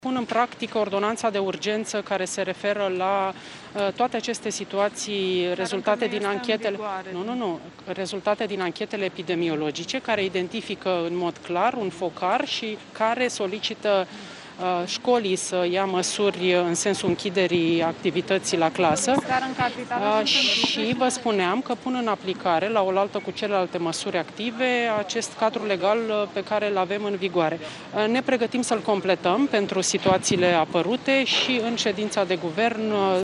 Pun în practică ordonanța de urgență care se referă la toate aceste situații rezultate din anchetele. Rezultate din anchetele epidemiologice care identifică în mod clar un focar și care solicită școlii să ia măsuri în sensul închiderii activității la clasă. Și vă spuneam că pun în aplicare, la oaltă cu celelalte măsuri active, acest cadru legal pe care îl avem în vigoare. Ne pregătim să-l completăm pentru situațiile apărute și în ședința de guvern